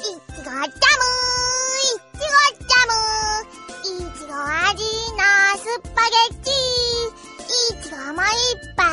いちごジャム、いちご味のスパゲッティ、いちごもいっぱ